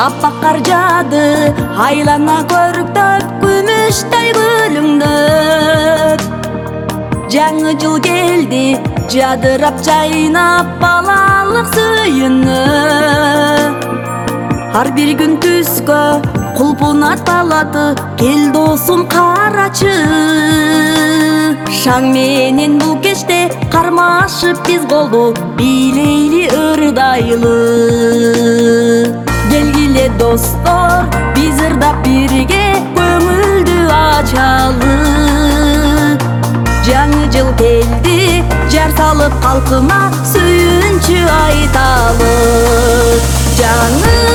аппак кар жаады, айлана көрүктөп, күмүштөй күлүңдөп. Жаңы жыл келди, жадырап жайнап балалык сүйүнүп. Ар бир күн түскө кулпун аталады, кел досум карачы. Шаң менен бул кечте кармашып биз колду бийлейли ырдайлы. Келгиле достор, биз ырдап бирге көңүлдү ачалы. Жаңы жыл келди, жар салып калкыма сүйүнчү айталы. Жаңы